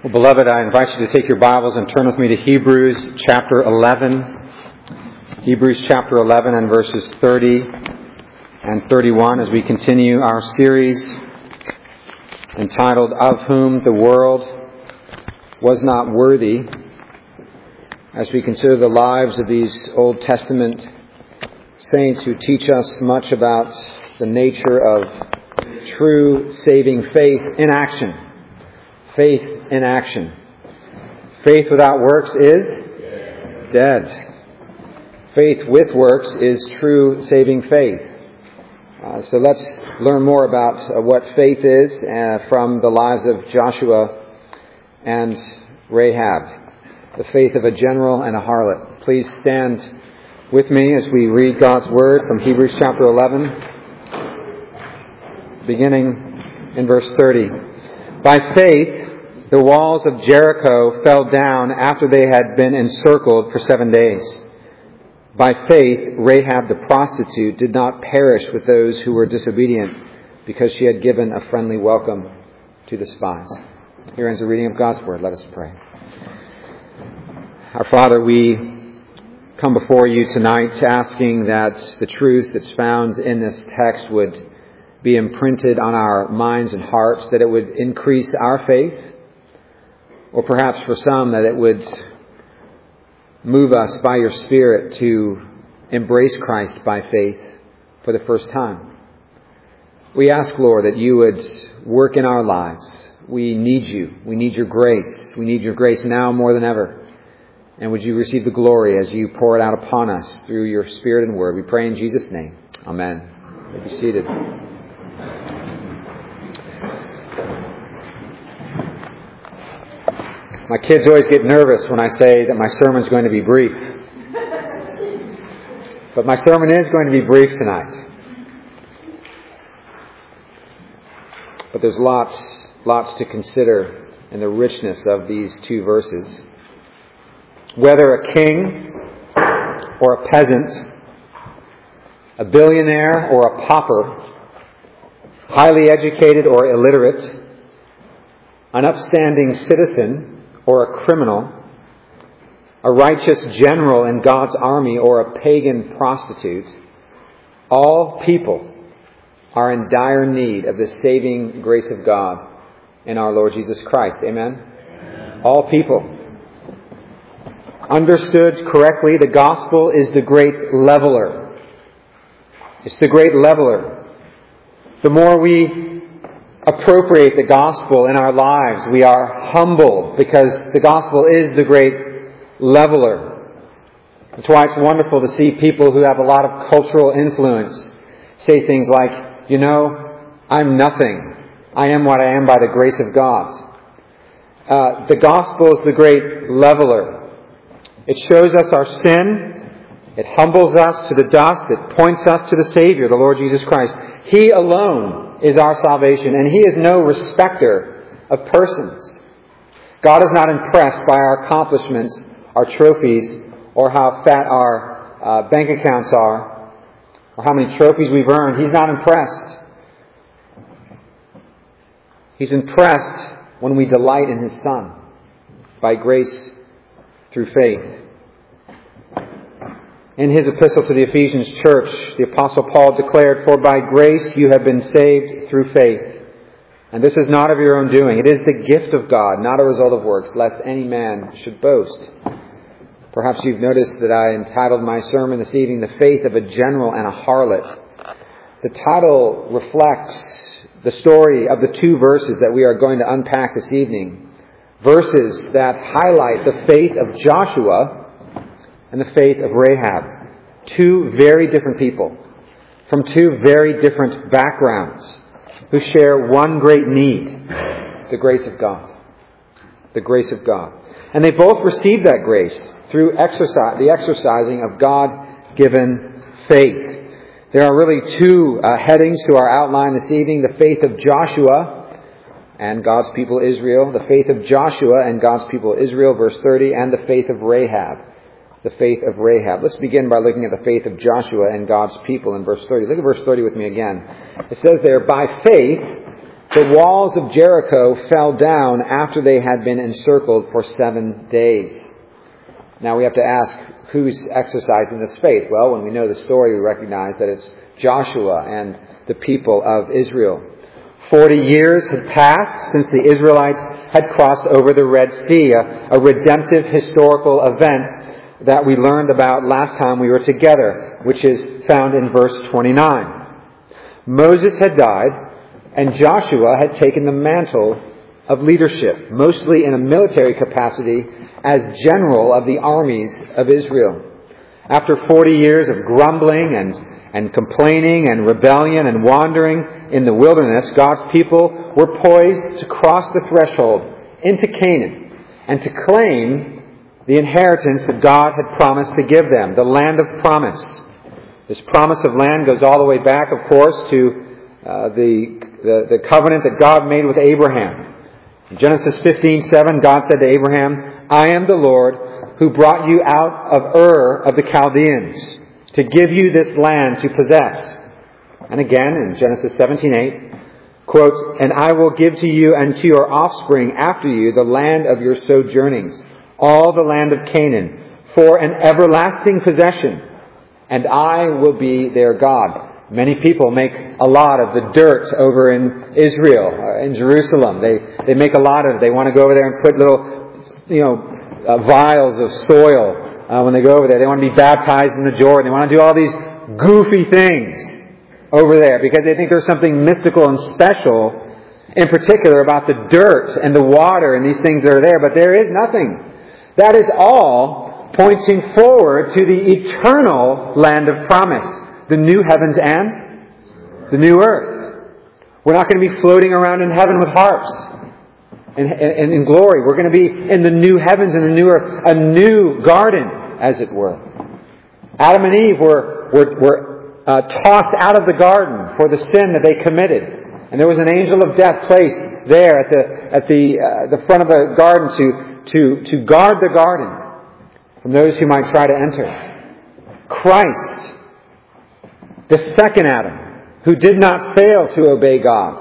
Well, beloved, I invite you to take your Bibles and turn with me to Hebrews chapter 11. Hebrews chapter 11 and verses 30 and 31 as we continue our series entitled, Of Whom the World Was Not Worthy, as we consider the lives of these Old Testament saints who teach us much about the nature of true saving faith in action. Faith in action. Faith without works is dead. Faith with works is true saving faith. So let's learn more about what faith is from the lives of Joshua and Rahab. The faith of a general and a harlot. Please stand with me as we read God's Word from Hebrews chapter 11, beginning in verse 30. By faith, the walls of Jericho fell down after they had been encircled for 7 days. By faith, Rahab the prostitute did not perish with those who were disobedient, because she had given a friendly welcome to the spies. Here ends the reading of God's Word. Let us pray. Our Father, we come before you tonight asking that the truth that's found in this text would be imprinted on our minds and hearts, that it would increase our faith, or perhaps for some that it would move us by your Spirit to embrace Christ by faith for the first time. We ask, Lord, that you would work in our lives. We need you. We need your grace. We need your grace now more than ever. And would you receive the glory as you pour it out upon us through your Spirit and Word. We pray in Jesus' name. Amen. You may be seated. My kids always get nervous when I say that my sermon's going to be brief. But my sermon is going to be brief tonight. But there's lots to consider in the richness of these two verses. Whether a king or a peasant, a billionaire or a pauper, highly educated or illiterate, an upstanding citizen or a criminal, a righteous general in God's army or a pagan prostitute, all people are in dire need of the saving grace of God in our Lord Jesus Christ. Amen? Amen. All people. Understood correctly, the gospel is the great leveler. It's the great leveler. The more we appropriate the gospel in our lives, we are humbled because the gospel is the great leveler. That's why it's wonderful to see people who have a lot of cultural influence say things like, you know, I'm nothing. I am what I am by the grace of God. The gospel is the great leveler. It shows us our sin. It humbles us to the dust. It points us to the Savior, the Lord Jesus Christ. He alone is our salvation, and He is no respecter of persons. God is not impressed by our accomplishments, our trophies, or how fat our bank accounts are, or how many trophies we've earned. He's not impressed. He's impressed when we delight in His Son by grace through faith. In his epistle to the Ephesians church, the Apostle Paul declared, "For by grace you have been saved through faith. And this is not of your own doing. It is the gift of God, not a result of works, lest any man should boast." Perhaps you've noticed that I entitled my sermon this evening, "The Faith of a General and a Harlot." The title reflects the story of the two verses that we are going to unpack this evening. Verses that highlight the faith of Joshua and the faith of Rahab. Two very different people from two very different backgrounds who share one great need, the grace of God. The grace of God. And they both received that grace through the exercising of God-given faith. There are really two headings to our outline this evening: the faith of Joshua and God's people Israel, the faith of Joshua and God's people Israel, verse 30, and the faith of Rahab. The faith of Rahab. Let's begin by looking at the faith of Joshua and God's people in verse 30. Look at verse 30 with me again. It says there, "By faith, The walls of Jericho fell down after they had been encircled for 7 days. Now we have to ask, who's exercising this faith? Well, when we know the story, we recognize that it's Joshua and the people of Israel. 40 years had passed since the Israelites had crossed over the Red Sea, a redemptive historical event that we learned about last time we were together, which is found in verse 29. Moses had died, and Joshua had taken the mantle of leadership, mostly in a military capacity as general of the armies of Israel. After 40 years of grumbling and complaining and rebellion and wandering in the wilderness, God's people were poised to cross the threshold into Canaan and to claim the inheritance that God had promised to give them, the land of promise. This promise of land goes all the way back, of course, to the covenant that God made with Abraham. In Genesis 15:7, God said to Abraham, "I am the Lord who brought you out of Ur of the Chaldeans to give you this land to possess." And again in Genesis 17:8, quote, "And I will give to you and to your offspring after you the land of your sojournings, all the land of Canaan, for an everlasting possession, and I will be their God." Many people make a lot of the dirt over in Israel, in Jerusalem. They make a lot of it. They want to go over there and put little, vials of soil when they go over there. They want to be baptized in the Jordan. They want to do all these goofy things over there because they think there's something mystical and special, in particular, about the dirt and the water and these things that are there. But there is nothing. That is all pointing forward to the eternal land of promise. The new heavens and the new earth. We're not going to be floating around in heaven with harps and in glory. We're going to be in the new heavens and the new earth, a new garden, as it were. Adam and Eve were tossed out of the garden for the sin that they committed, and there was an angel of death placed there at the front of the garden to guard the garden from those who might try to enter. Christ, the second Adam, who did not fail to obey God,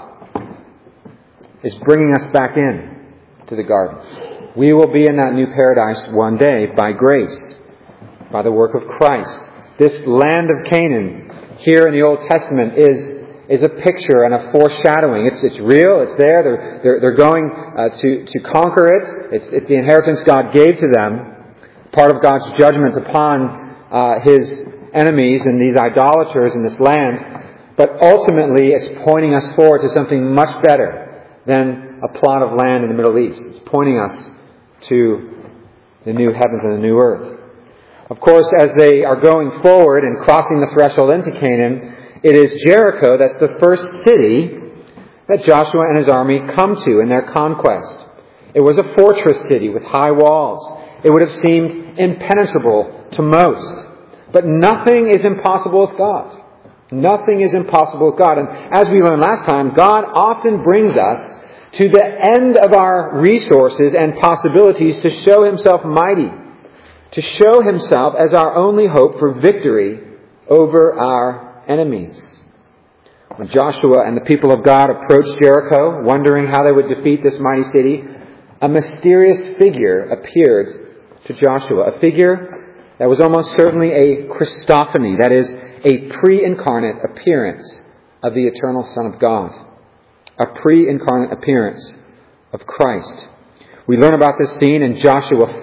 is bringing us back in to the garden. We will be in that new paradise one day by grace, by the work of Christ. This land of Canaan here in the Old Testament is a picture and a foreshadowing. It's real. It's there. They're going to conquer it. It's the inheritance God gave to them, part of God's judgment upon His enemies and these idolaters in this land, but ultimately it's pointing us forward to something much better than a plot of land in the Middle East. It's pointing us to the new heavens and the new earth. Of course, as they are going forward and crossing the threshold into Canaan, it is Jericho that's the first city that Joshua and his army come to in their conquest. It was a fortress city with high walls. It would have seemed impenetrable to most. But nothing is impossible with God. Nothing is impossible with God. And as we learned last time, God often brings us to the end of our resources and possibilities to show Himself mighty, to show Himself as our only hope for victory over our enemies. When Joshua and the people of God approached Jericho, wondering how they would defeat this mighty city, a mysterious figure appeared to Joshua, a figure that was almost certainly a Christophany, that is, a pre-incarnate appearance of the eternal Son of God. A pre-incarnate appearance of Christ. We learn about this scene in Joshua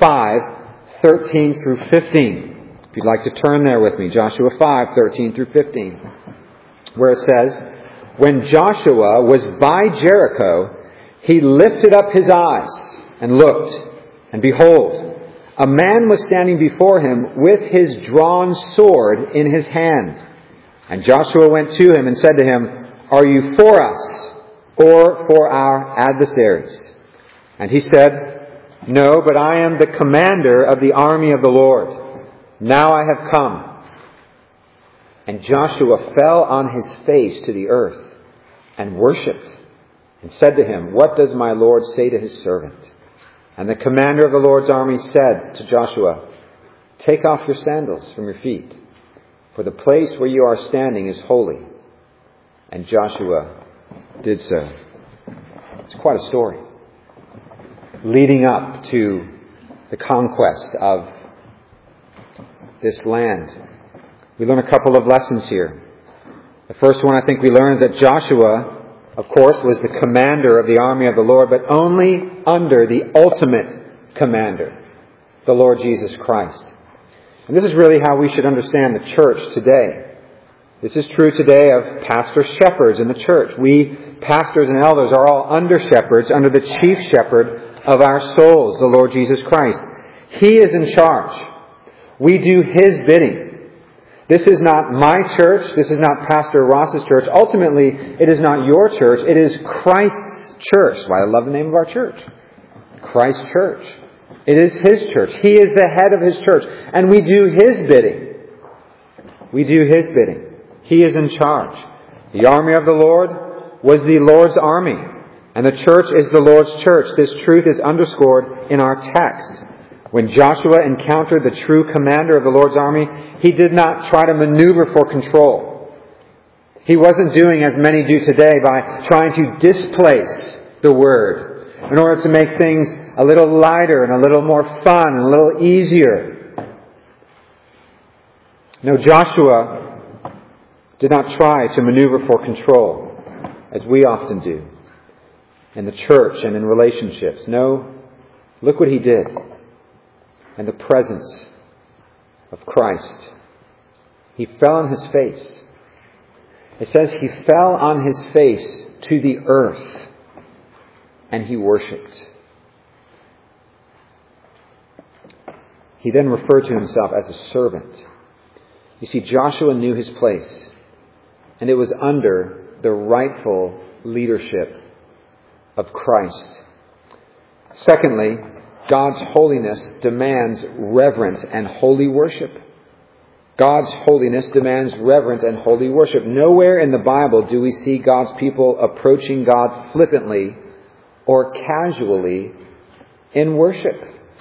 5:13 through 15. If you'd like to turn there with me, Joshua 5:13 through 15, where it says, "When Joshua was by Jericho, he lifted up his eyes and looked, and behold, a man was standing before him with his drawn sword in his hand. And Joshua went to him and said to him, 'Are you for us or for our adversaries?' And he said, 'No, but I am the commander of the army of the Lord. Now I have come.' And Joshua fell on his face to the earth and worshipped and said to him, 'What does my Lord say to his servant?' And the commander of the Lord's army said to Joshua, 'Take off your sandals from your feet, for the place where you are standing is holy.' And Joshua did so." It's quite a story. Leading up to the conquest of this land. We learn a couple of lessons here. The first one I think we learn is that Joshua, of course, was the commander of the army of the Lord, but only under the ultimate commander, the Lord Jesus Christ. And this is really how we should understand the church today. This is true today of pastor shepherds in the church. We pastors and elders are all under shepherds, under the chief shepherd of our souls, the Lord Jesus Christ. He is in charge. We do His bidding. This is not my church. This is not Pastor Ross's church. Ultimately, it is not your church. It is Christ's church. That's why I love the name of our church. Christ's church. It is His church. He is the head of His church. And we do His bidding. We do His bidding. He is in charge. The army of the Lord was the Lord's army. And the church is the Lord's church. This truth is underscored in our text. When Joshua encountered the true commander of the Lord's army, he did not try to maneuver for control. He wasn't doing as many do today by trying to displace the Word in order to make things a little lighter and a little more fun and a little easier. No, Joshua did not try to maneuver for control as we often do in the church and in relationships. No, look what he did. In the presence of Christ, he fell on his face. It says he fell on his face to the earth and he worshipped. He then referred to himself as a servant. You see, Joshua knew his place, and it was under the rightful leadership of Christ. Secondly, God's holiness demands reverent and holy worship. God's holiness demands reverent and holy worship. Nowhere in the Bible do we see God's people approaching God flippantly or casually in worship.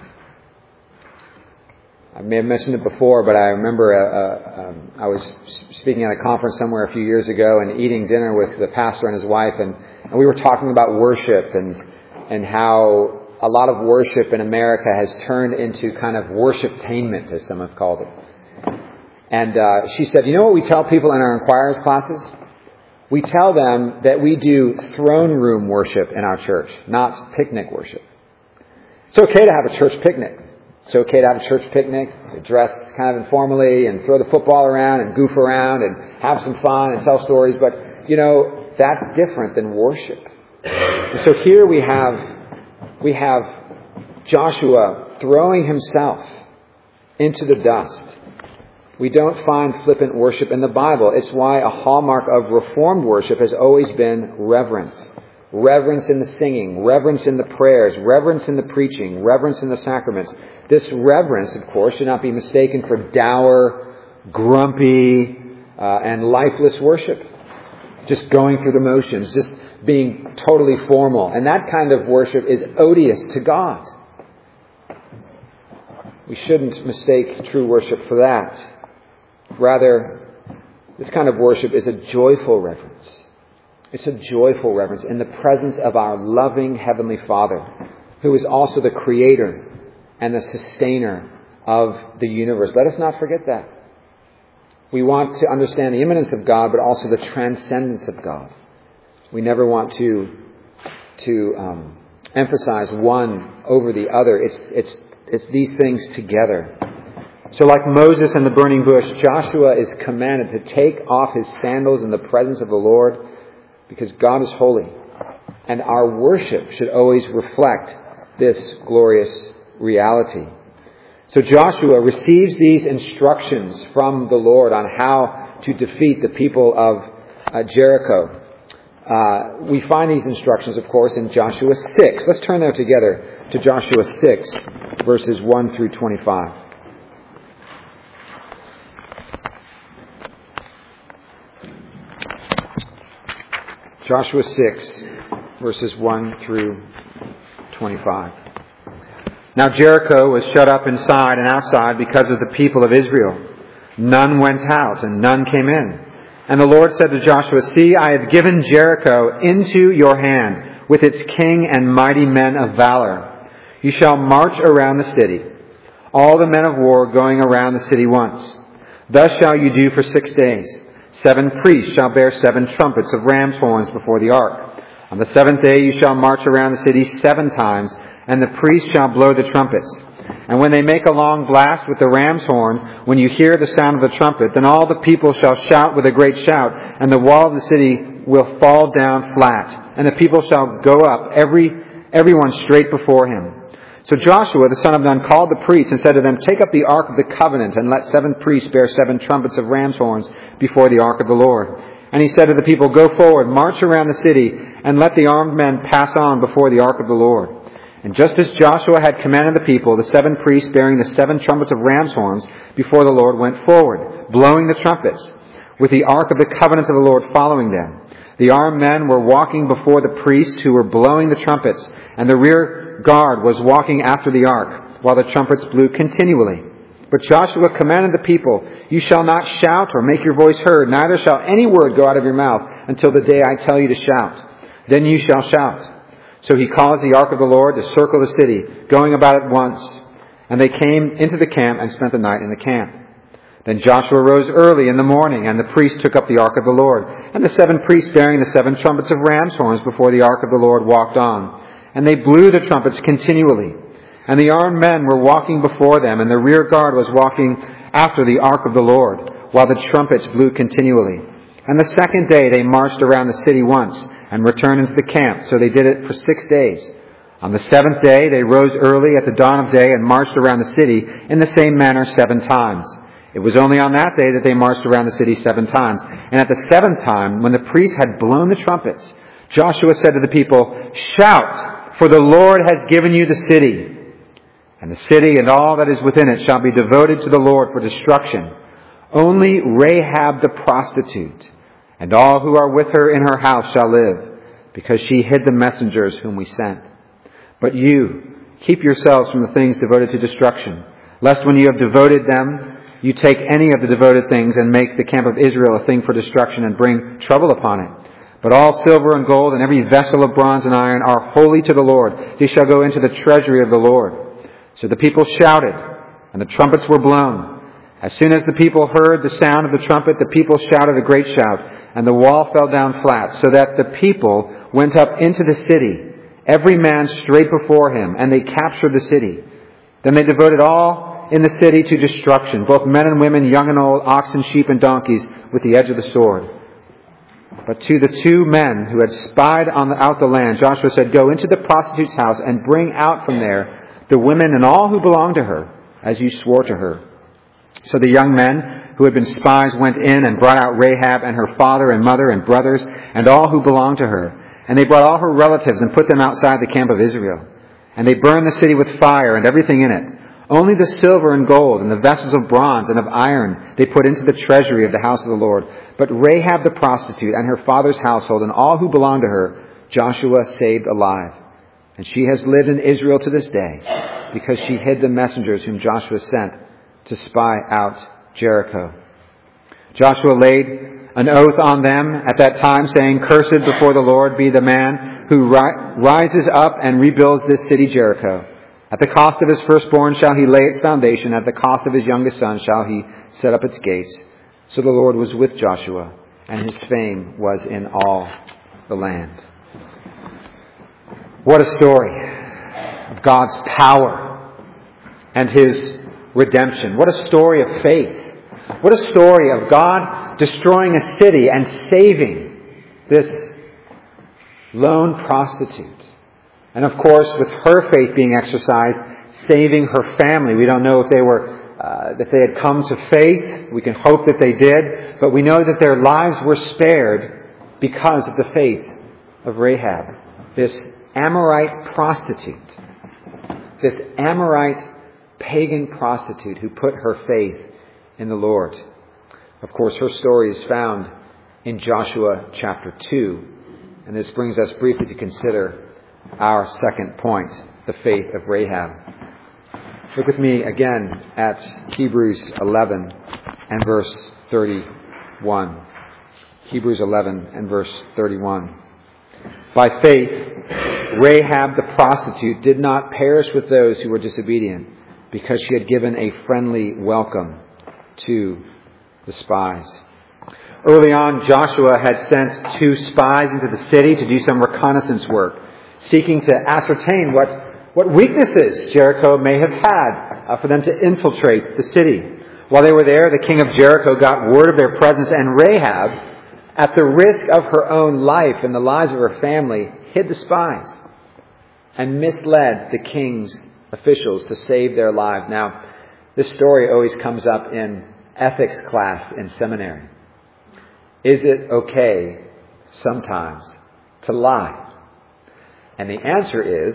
I may have mentioned it before, but I remember I was speaking at a conference somewhere a few years ago and eating dinner with the pastor and his wife, and we were talking about worship and how a lot of worship in America has turned into kind of worshiptainment, as some have called it. And she said, you know what we tell people in our Inquirers classes? We tell them that we do throne room worship in our church, not picnic worship. It's okay to have a church picnic. It's okay to have a church picnic, dress kind of informally and throw the football around and goof around and have some fun and tell stories. But, you know, that's different than worship. And so here we have Joshua throwing himself into the dust. We don't find flippant worship in the Bible. It's why a hallmark of Reformed worship has always been reverence. Reverence in the singing, reverence in the prayers, reverence in the preaching, reverence in the sacraments. This reverence, of course, should not be mistaken for dour, grumpy, and lifeless worship. Just going through the motions, just being totally formal. And that kind of worship is odious to God. We shouldn't mistake true worship for that. Rather, this kind of worship is a joyful reverence. It's a joyful reverence in the presence of our loving Heavenly Father, who is also the creator and the sustainer of the universe. Let us not forget that. We want to understand the immanence of God, but also the transcendence of God. We never want to emphasize one over the other. It's these things together. So like Moses and the burning bush, Joshua is commanded to take off his sandals in the presence of the Lord, because God is holy. And our worship should always reflect this glorious reality. So Joshua receives these instructions from the Lord on how to defeat the people of Jericho. We find these instructions, of course, in Joshua 6. Let's turn there together to Joshua 6, verses 1 through 25. Joshua 6, verses 1 through 25. Now Jericho was shut up inside and outside because of the people of Israel. None went out and none came in. And the Lord said to Joshua, "See, I have given Jericho into your hand. with its king and mighty men of valor. You shall march around the city, all the men of war going around the city once. Thus shall you do for 6 days. 7 priests shall bear 7 trumpets of ram's horns before the ark. On the 7th day you shall march around the city 7 times, and the priests shall blow the trumpets. And when they make a long blast with the ram's horn, when you hear the sound of the trumpet, then all the people shall shout with a great shout, and the wall of the city will fall down flat, and the people shall go up, everyone straight before him. So Joshua the son of Nun called the priests and said to them, Take up the ark of the covenant, and let 7 priests bear 7 trumpets of ram's horns before the ark of the Lord. And he said to the people, Go forward, march around the city, and let the armed men pass on before the ark of the Lord. And just as Joshua had commanded the people, the 7 priests bearing the 7 trumpets of ram's horns before the Lord went forward, blowing the trumpets, with the ark of the covenant of the Lord following them. The armed men were walking before the priests who were blowing the trumpets, and the rear guard was walking after the ark, while the trumpets blew continually. But Joshua commanded the people, You shall not shout or make your voice heard, neither shall any word go out of your mouth until the day I tell you to shout. Then you shall shout. So he caused the ark of the Lord to circle the city, going about it once. And they came into the camp and spent the night in the camp. Then Joshua rose early in the morning, and the priests took up the ark of the Lord. And the 7 priests bearing the 7 trumpets of ram's horns before the ark of the Lord walked on. And they blew the trumpets continually. And the armed men were walking before them, and the rear guard was walking after the ark of the Lord, while the trumpets blew continually. And the 2nd day they marched around the city once, and returned into the camp. So they did it for 6 days. On the 7th day they rose early at the dawn of day and marched around the city in the same manner 7 times. It was only on that day that they marched around the city 7 times. And at the 7th time, when the priests had blown the trumpets, Joshua said to the people, Shout, for the Lord has given you the city. And the city and all that is within it shall be devoted to the Lord for destruction. Only Rahab the prostitute and all who are with her in her house shall live, because she hid the messengers whom we sent. But you, keep yourselves from the things devoted to destruction, lest when you have devoted them, you take any of the devoted things and make the camp of Israel a thing for destruction and bring trouble upon it. But all silver and gold and every vessel of bronze and iron are holy to the Lord. They shall go into the treasury of the Lord. So the people shouted, and the trumpets were blown. As soon as the people heard the sound of the trumpet, the people shouted a great shout, and the wall fell down flat, so that the people went up into the city, every man straight before him, and they captured the city. Then they devoted all in the city to destruction, both men and women, young and old, oxen, sheep, and donkeys, with the edge of the sword. But to the 2 men who had spied out the land, Joshua said, Go into the prostitute's house and bring out from there the women and all who belong to her, as you swore to her. So the young men who had been spies went in and brought out Rahab and her father and mother and brothers and all who belonged to her. And they brought all her relatives and put them outside the camp of Israel. And they burned the city with fire and everything in it. Only the silver and gold and the vessels of bronze and of iron they put into the treasury of the house of the Lord. But Rahab the prostitute and her father's household and all who belonged to her, Joshua saved alive. And she has lived in Israel to this day, because she hid the messengers whom Joshua sent to spy out Jericho. Joshua laid an oath on them at that time, saying, Cursed before the Lord be the man who rises up and rebuilds this city Jericho. At the cost of his firstborn shall he lay its foundation. At the cost of his youngest son shall he set up its gates. So the Lord was with Joshua, and his fame was in all the land. What a story of God's power and his redemption. What a story of faith. What a story of God destroying a city and saving this lone prostitute. And of course, with her faith being exercised, saving her family. We don't know if they had come to faith. We can hope that they did. But we know that their lives were spared because of the faith of Rahab, this Amorite prostitute, this Amorite pagan prostitute who put her faith in the Lord. Of course, her story is found in Joshua chapter 2. And this brings us briefly to consider our second point, the faith of Rahab. Look with me again at Hebrews 11 and verse 31. Hebrews 11 and verse 31. By faith, Rahab the prostitute did not perish with those who were disobedient because she had given a friendly welcome to the spies. Early on, Joshua had sent 2 spies into the city to do some reconnaissance work, seeking to ascertain what weaknesses Jericho may have had for them to infiltrate the city. While they were there, the king of Jericho got word of their presence, and Rahab, at the risk of her own life and the lives of her family, hid the spies and misled the king's officials to save their lives. Now, this story always comes up in ethics class in seminary. Is it okay sometimes to lie? And the answer is,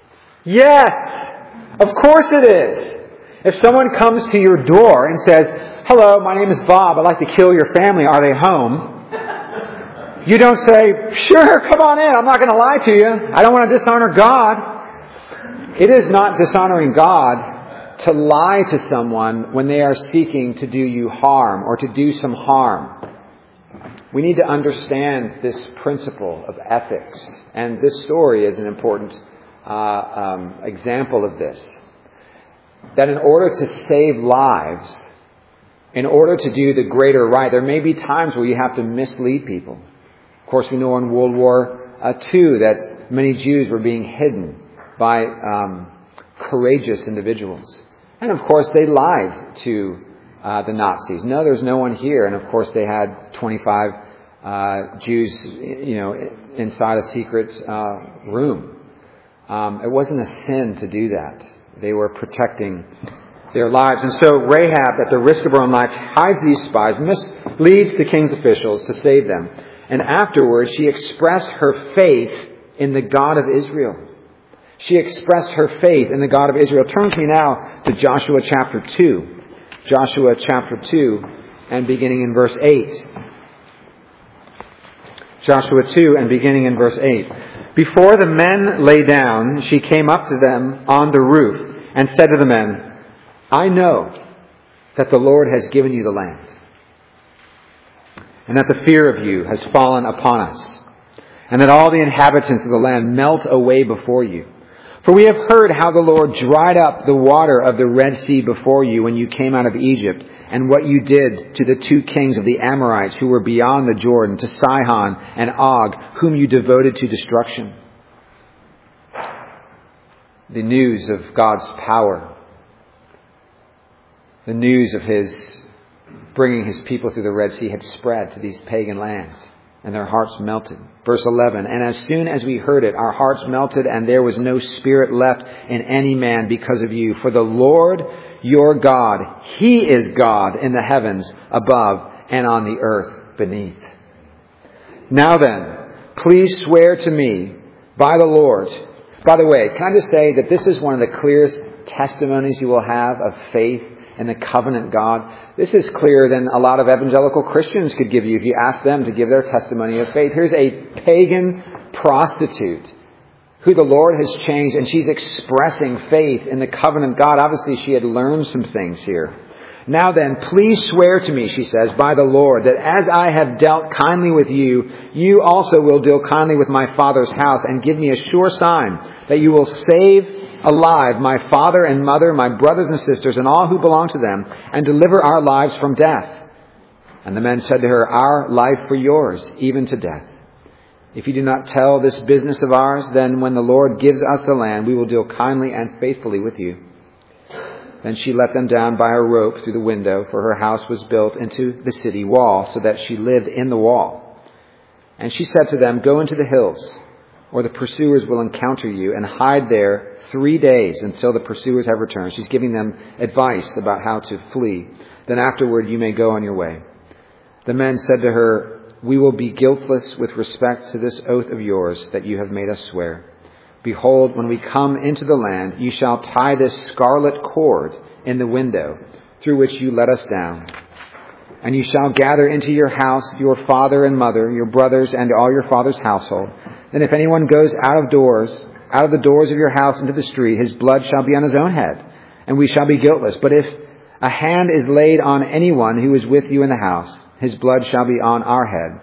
yes! Of course it is! If someone comes to your door and says, "Hello, my name is Bob. I'd like to kill your family. Are they home?" You don't say, "Sure, come on in. I'm not going to lie to you. I don't want to dishonor God." It is not dishonoring God to lie to someone when they are seeking to do you harm or to do some harm. We need to understand this principle of ethics. And this story is an important example of this. That in order to save lives, in order to do the greater right, there may be times where you have to mislead people. Of course, we know in World War II that many Jews were being hidden by courageous individuals. And of course, they lied to the Nazis. No, there's no one here. And of course, they had 25 Jews, inside a secret room. It wasn't a sin to do that. They were protecting their lives. And so Rahab, at the risk of her own life, hides these spies, misleads the king's officials to save them. And afterwards, she expressed her faith in the God of Israel. She expressed her faith in the God of Israel. Turn with me now to Joshua chapter 2. Joshua chapter 2 and beginning in verse 8. Joshua 2 and beginning in verse 8. Before the men lay down, she came up to them on the roof and said to the men, "I know that the Lord has given you the land, and that the fear of you has fallen upon us, and that all the inhabitants of the land melt away before you. For we have heard how the Lord dried up the water of the Red Sea before you when you came out of Egypt, and what you did to the 2 kings of the Amorites who were beyond the Jordan, to Sihon and Og, whom you devoted to destruction." The news of God's power, the news of His bringing His people through the Red Sea had spread to these pagan lands, and their hearts melted. Verse 11, "And as soon as we heard it, our hearts melted, and there was no spirit left in any man because of you. For the Lord your God, He is God in the heavens above and on the earth beneath. Now then, please swear to me by the Lord." By the way, can I just say that this is one of the clearest testimonies you will have of faith in the covenant God? This is clearer than a lot of evangelical Christians could give you if you ask them to give their testimony of faith. Here's a pagan prostitute who the Lord has changed, and she's expressing faith in the covenant God. Obviously, she had learned some things here. "Now then, please swear to me," she says, "by the Lord, that as I have dealt kindly with you, you also will deal kindly with my father's house, and give me a sure sign that you will save alive my father and mother, my brothers and sisters, and all who belong to them, and deliver our lives from death." And the men said to her, "Our life for yours, even to death. If you do not tell this business of ours, then when the Lord gives us the land, we will deal kindly and faithfully with you." Then she let them down by a rope through the window, for her house was built into the city wall, so that she lived in the wall. And she said to them, "Go into the hills, or the pursuers will encounter you, and hide there 3 days until the pursuers have returned." She's giving them advice about how to flee. "Then afterward you may go on your way." The men said to her, "We will be guiltless with respect to this oath of yours that you have made us swear. Behold, when we come into the land, you shall tie this scarlet cord in the window through which you let us down. And you shall gather into your house your father and mother, your brothers, and all your father's household. Then if anyone goes out of the doors of your house into the street, his blood shall be on his own head, and we shall be guiltless. But if a hand is laid on anyone who is with you in the house, his blood shall be on our head.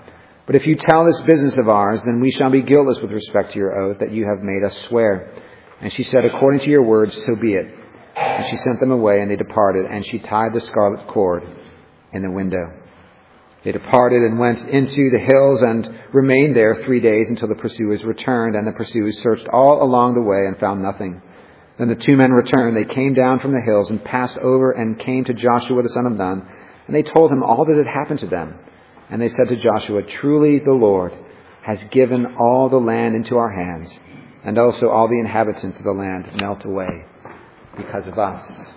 But if you tell this business of ours, then we shall be guiltless with respect to your oath that you have made us swear. And she said, according to your words, so be it. And she sent them away, and they departed, and she tied the scarlet cord in the window. They departed and went into the hills and remained there 3 days until the pursuers returned, and the pursuers searched all along the way and found nothing. Then the 2 men returned. They came down from the hills and passed over and came to Joshua the son of Nun, and they told him all that had happened to them. And they said to Joshua, truly the Lord has given all the land into our hands, and also all the inhabitants of the land melt away because of us.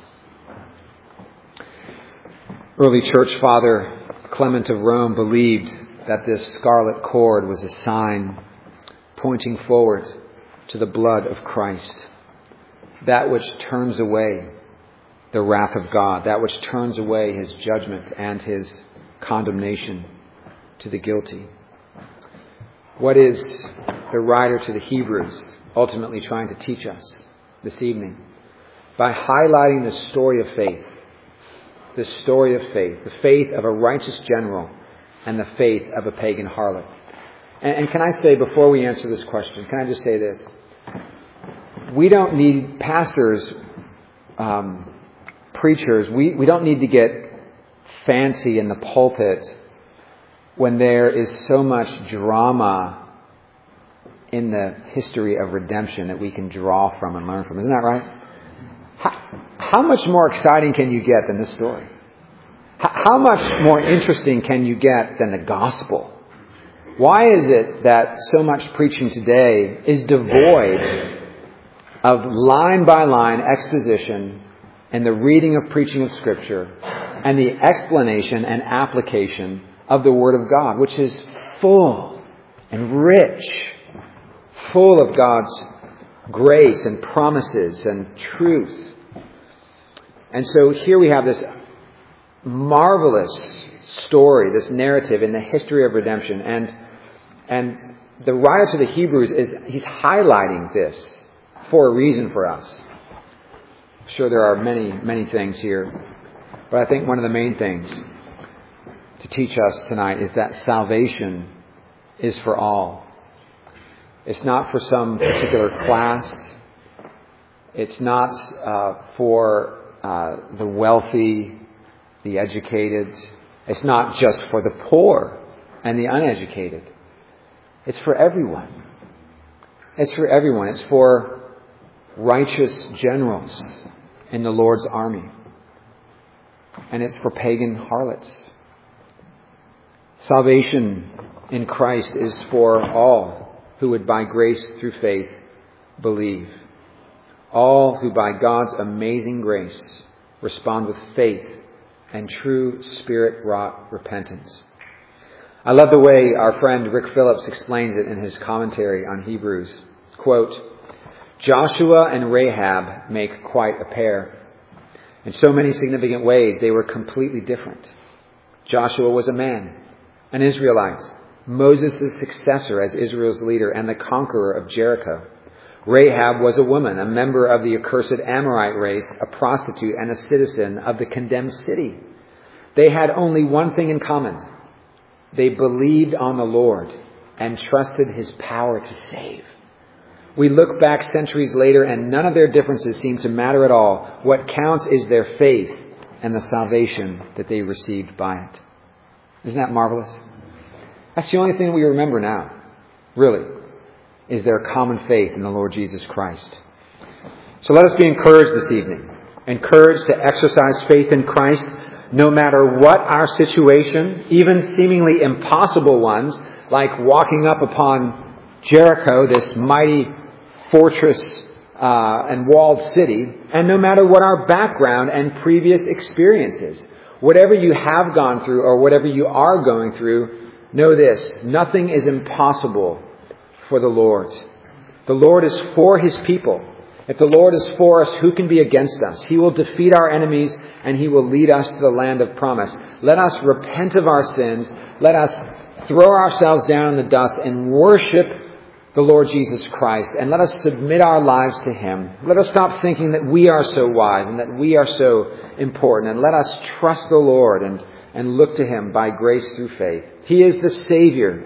Early church father Clement of Rome believed that this scarlet cord was a sign pointing forward to the blood of Christ, that which turns away the wrath of God, that which turns away his judgment and his condemnation to the guilty. What is the writer to the Hebrews ultimately trying to teach us this evening? By highlighting the story of faith, the story of faith, the faith of a righteous general and the faith of a pagan harlot. And can I say, before we answer this question, can I just say this? We don't need pastors, preachers, we don't need to get fancy in the pulpit when there is so much drama in the history of redemption that we can draw from and learn from. Isn't that right? How much more exciting can you get than this story? How much more interesting can you get than the gospel? Why is it that so much preaching today is devoid of line-by-line exposition and the reading of preaching of Scripture and the explanation and application of the Word of God, which is full and rich, full of God's grace and promises and truth. And so here we have this marvelous story, this narrative in the history of redemption. And the writer to the Hebrews he's highlighting this for a reason for us. I'm sure there are many, many things here. But I think one of the main things to teach us tonight is that salvation is for all. It's not for some particular class. It's not for the wealthy, the educated. It's not just for the poor and the uneducated. It's for everyone. It's for everyone. It's for righteous generals in the Lord's army. And it's for pagan harlots. Salvation in Christ is for all who would by grace through faith believe. All who by God's amazing grace respond with faith and true Spirit-wrought repentance. I love the way our friend Rick Phillips explains it in his commentary on Hebrews. Quote, Joshua and Rahab make quite a pair. In so many significant ways, they were completely different. Joshua was a man, an Israelite, Moses' successor as Israel's leader and the conqueror of Jericho. Rahab was a woman, a member of the accursed Amorite race, a prostitute and a citizen of the condemned city. They had only one thing in common. They believed on the Lord and trusted His power to save. We look back centuries later and none of their differences seem to matter at all. What counts is their faith and the salvation that they received by it. Isn't that marvelous? That's the only thing we remember now, really, is their common faith in the Lord Jesus Christ. So let us be encouraged this evening. Encouraged to exercise faith in Christ no matter what our situation, even seemingly impossible ones, like walking up upon Jericho, this mighty fortress and walled city, and no matter what our background and previous experiences. Whatever you have gone through or whatever you are going through, know this: nothing is impossible for the Lord. The Lord is for His people. If the Lord is for us, who can be against us? He will defeat our enemies and He will lead us to the land of promise. Let us repent of our sins. Let us throw ourselves down in the dust and worship the Lord Jesus Christ. And let us submit our lives to Him. Let us stop thinking that we are so wise and that we are so important. And let us trust the Lord and look to Him by grace through faith. He is the Savior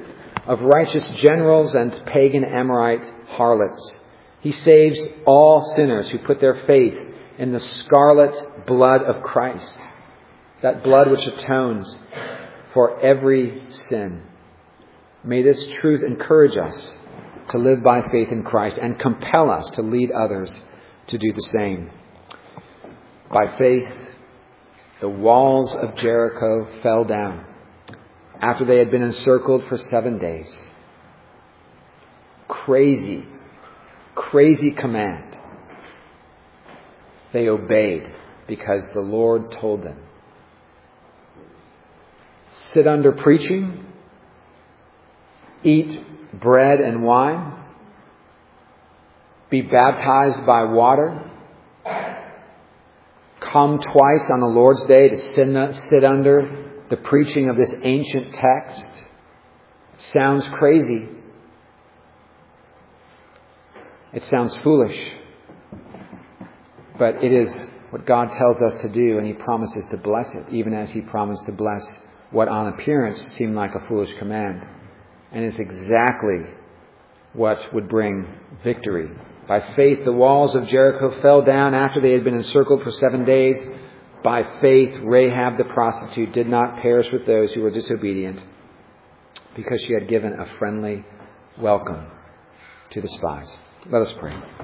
of righteous generals and pagan Amorite harlots. He saves all sinners who put their faith in the scarlet blood of Christ, that blood which atones for every sin. May this truth encourage us to live by faith in Christ and compel us to lead others to do the same. By faith, the walls of Jericho fell down after they had been encircled for 7 days. Crazy command. They obeyed because the Lord told them. Sit under preaching, eat bread and wine, be baptized by water, come twice on the Lord's Day to sit under the preaching of this ancient text. Sounds crazy. It sounds foolish. But it is what God tells us to do, and He promises to bless it, even as He promised to bless what on appearance seemed like a foolish command. And it's exactly what would bring victory. By faith, the walls of Jericho fell down after they had been encircled for 7 days. By faith, Rahab the prostitute did not perish with those who were disobedient, because she had given a friendly welcome to the spies. Let us pray.